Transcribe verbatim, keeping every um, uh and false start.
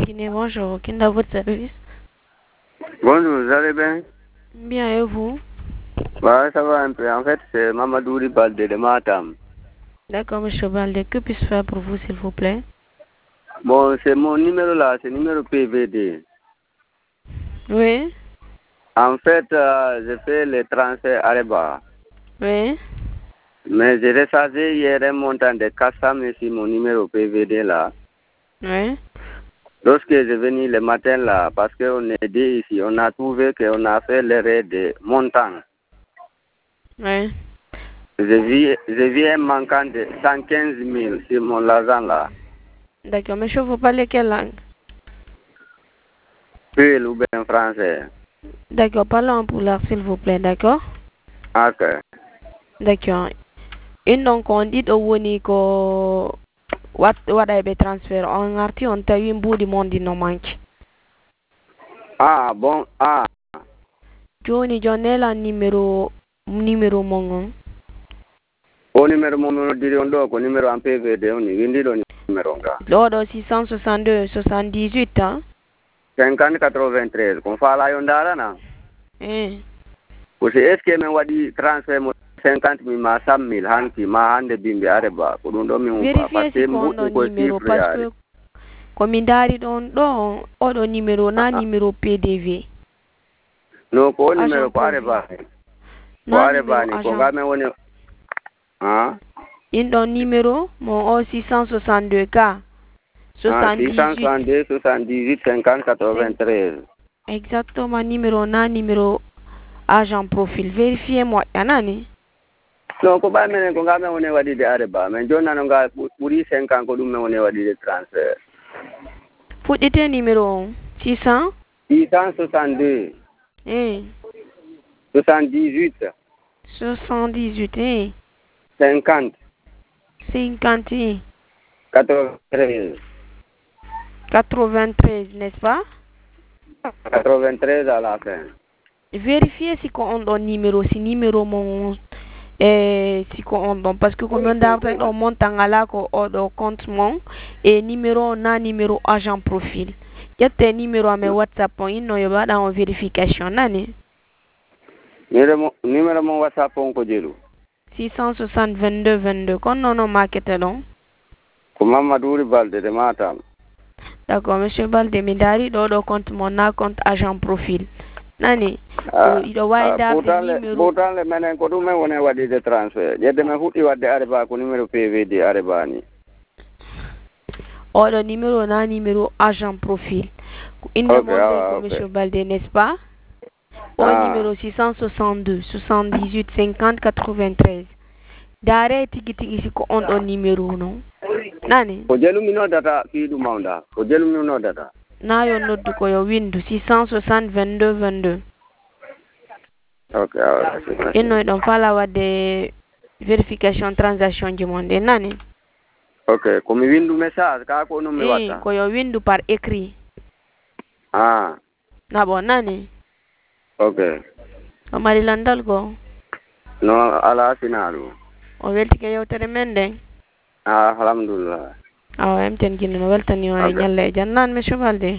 Guinée, bonjour. Qui est dans votre service? Bonjour, vous allez bien? Bien, et vous? Bah, ça va un peu. En fait, c'est Mamadou Ribalde de Matam. D'accord, monsieur Balde. Que puis-je faire pour vous, s'il vous plaît? Bon, c'est mon numéro là, c'est numéro P V D. Oui? En fait, euh, j'ai fait le transfert Areba. Oui? Mais j'ai rechargé hier un montant de quatre cents mille sur mon numéro P V D là. Oui? Lorsque je suis venu le matin là, parce qu'on est dit ici, on a trouvé qu'on a fait l'erreur de montant. Oui? J'ai vu, j'ai vu un manquant de cent quinze mille sur mon argent là. D'accord, monsieur, vous parlez quelle langue? Puis ou bien français. D'accord, parlons en poulard, s'il vous plaît, d'accord? Ok. D'accord. Et donc, on dit au woni ko wat waɗa ɓe transfert on arti on tawi mbuudi mon di no manque. Ah, bon, ah. Joni jonela numéro numéro mon on. O numéro mon diri on do ko numéro en P V D on windi do numéro nga. L'ordre six cent soixante-deux soixante-dix-huit hein? cinquante quatre-vingt-treize ko fala yo ndara na. Eh. Ko se est ce que men wadi transfert mo cinquante mille ma cent mille hanki ma hande bimbe areba ko dum do mi on fa parce que mo ko numéro parce que ko mi dari don do odo numéro na numéro P D V. No ko numéro ko areba. Ko areba ni ko ga men woni ah in don numéro mon o six cent soixante-deux K soixante-dix-huit six cent soixante-deux soixante-dix-huit cinquante quatre-vingt-treize. Exactement, numéro na numéro agent profil. Vérifiez-moi, yanani. Non, ko ba men ko ga men woni wadi de areba men jonna no ga buri cinquante ko dum men woni wadi de transfert. Fuɗɗite numéro six cents six cent soixante-deux eh soixante-dix-huit soixante-dix-huit eh cinquante cinquante quatre-vingt-treize quatre-vingt-treize, n'est-ce pas? quatre-vingt-treize à la fin. Vérifiez si on donne numéro, si numéro mon eh si on donne parce que comme on d'argent on monte en ala ko au compte mon et numéro na numéro agent profil. Yette numéro à mes WhatsApp on ino yoba dans vérification nani. Numéro numéro mon WhatsApp on ko jelu. six cent soixante vingt-deux vingt-deux kon non non marketé non. Ko Mamadou Ribalde de Matam. D'accord, monsieur Balde mi dari do do compte mon na compte agent profil. Nani ido wayda numéro pourtant le menen ko dum men woni wadi de transfert yedde men huddi wadde areba ko numéro P V D areba ni o do numéro na numéro agent profil inde okay, mon ah, ko okay. monsieur Balde n'est-ce pas au ah. numéro six cent soixante-deux soixante-dix-huit cinquante quatre-vingt-treize dare tigi tigi si ko on do numéro non nani ko jelu mi no data fi du mawnda ko jelu mi no data na yo noddu ko yo windu six cent soixante vingt-deux vingt-deux. ok ah, ino don fala wadde vérification transaction ji monde nani ok ko mi windu message ka ko no mi watta ko yo windu par écrit ah na bon nani ok o mari landal go no ala sinalu o welti ke yewtere men de ah alhamdulillah aw em ten ginno weltani o e nyalle jannan monsieur Balde